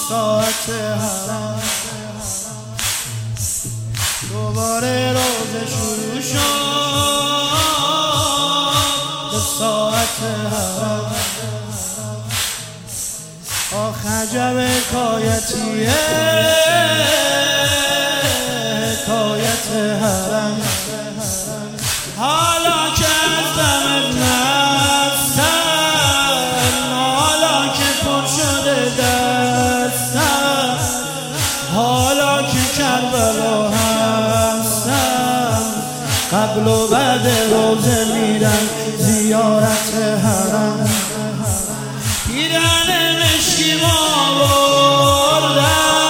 ساعت حرم دوباره روز شروع شد به ساعت حرم آخ عجب حکایتیه حکایت حرم حالا که از دم نستم حالا که پر شده دستم حالا که کربلا هستم قبل و بعد روزه میرم زیارت حرم پیرهن مشکی آوردم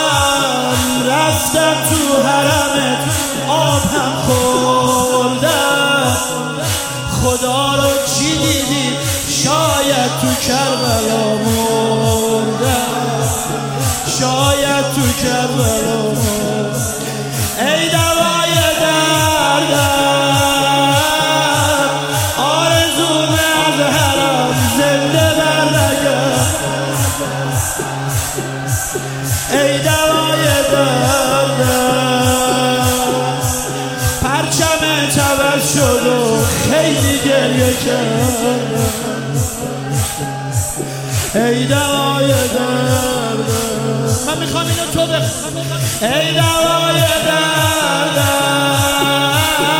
رفتم تو حرمت آب هم خوردم خدا رو چی دیدی شاید تو کربلا مردم شاید تو کربلا مردم ای دوای دردم آرزوم از حرم زنده برنگرد ای دوای دردم پرچم عوض شد و خیلی گریه کرد ای دوای دردم من میخوام اینو تو بخون ای دوای دردم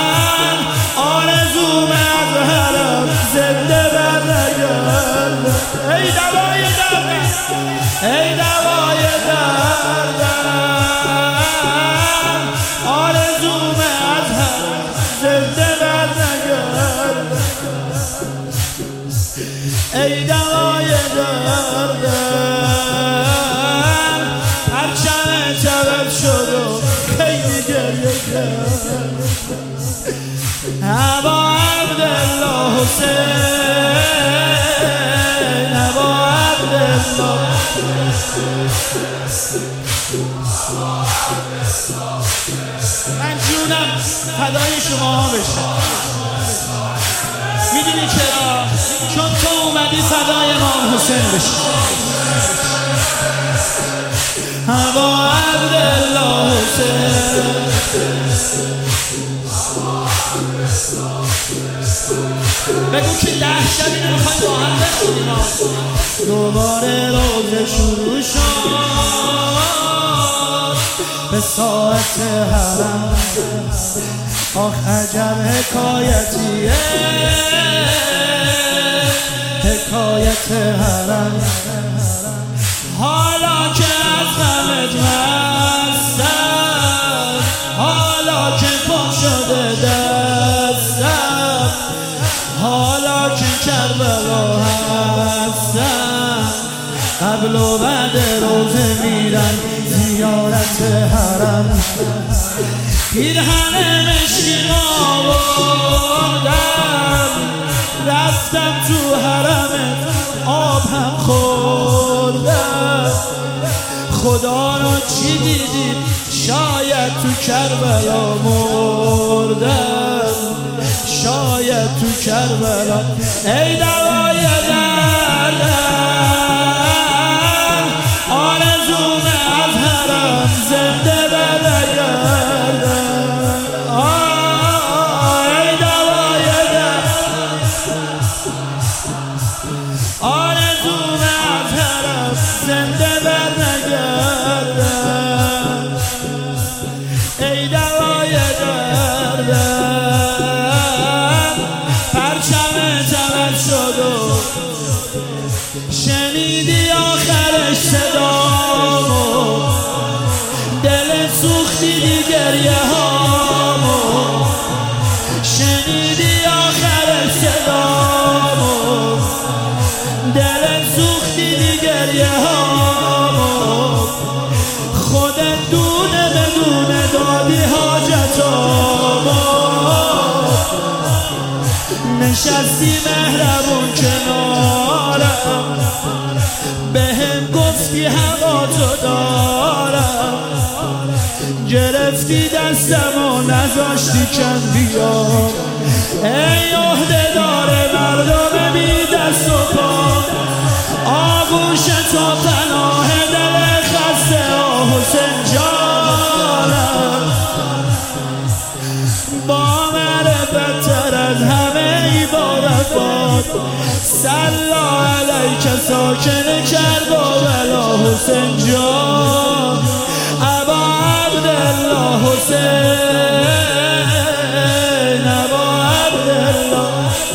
آرزوم از حرم زنده برنگرد ای دوای دردم ای دوای دردم آرزوم از حرم زنده برنگرد ای دوای دردم پرچم عوض شد و خیلی گریه کرد ابا عبدالله حسین ابا عبدالله من جونم فدای شما بشه میدونی چرا؟ چون تو اومدی فدای امام حسین بشه ابا عبدالله حسین بگو که 10 شب اینو میخوایم با هم بخونیم دوباره روز شروع شد به ساعت حرم آخ عجب حکایتیه حکایت حرم حالا که از غمت مستم حالا که پر شده دستم حالا که کربلا هستم قبل و بعد روزه میرم زیارت حرم پیرهن مشکی آوردم رفتم تو حرمت آب هم خوردم خدا رو چی دیدی شاید تو کربلا مردم شاید تو کربلا ای دوای دردم آرزوم از حرم زنده برنگردم ای دوای دردم آرزوم از حرم زنده برنگردم ای دوای دردم پرچم عوض شد و شنیدی آخرش صدامو دل سوختی دی گریه هامو شنیدی آخرش صدامو دل سوختی دی گریه هامو خودت دونه بدونه دادی حاجتامو نشستی مهربون کنارم بهم گفتی هوا تو دارم گرفتی دستم و نذاشتی کم بیام ای عهده داره مردم بی دست و پا آغوش تو پناه دل صفات صلا علیک ساکن کربلا حسین جان ابا عبدالله حسین ابا عبدالله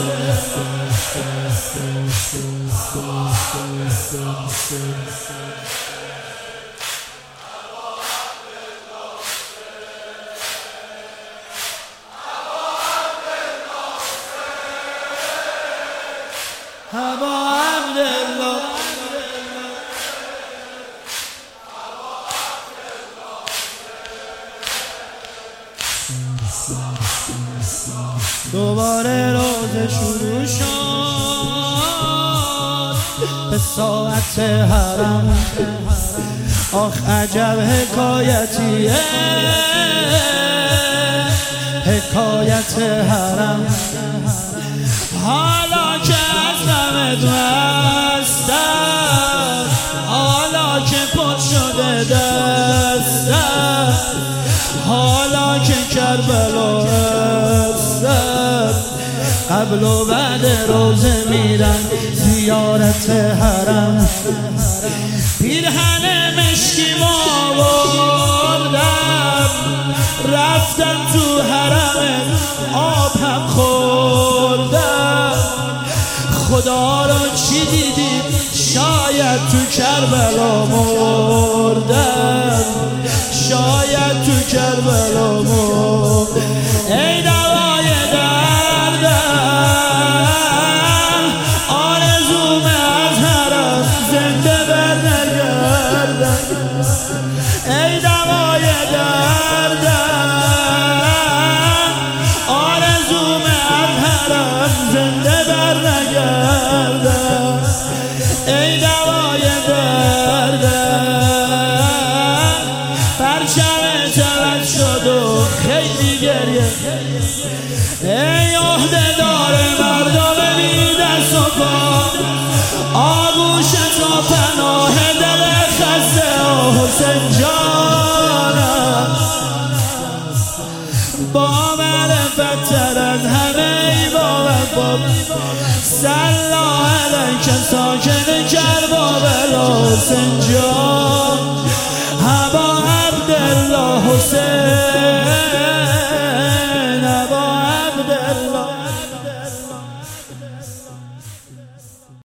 ابا عبدالله دوباره روز شروع شد به ساعت حرم آخ عجب حکایتیه حکایت حرم حالا که از غمت مستم حالا که پت شده دستم حالا که کربلا هستم قبل و بعد روزه میرم زیارت حرم پیرهن مشکی آوردم رفتم تو حرم آب هم خوردم خدا رو چی دیدیم شاید تو کربلا مردم شاید تو کربلا مردم ای دوای دردم آرزوم از حرم زنده برنگردم ای دوای دردم آرزوم از حرم زنده برنگردم ای دوای دردم پرچم چمن شد و خیلی گریه ای عهده دار مردم بی دست و پا آغوش تا پناه دل خسته حسین جانم با معرفت تر از همه ای با وفا صلا علیک ساکن کربلا حسین جان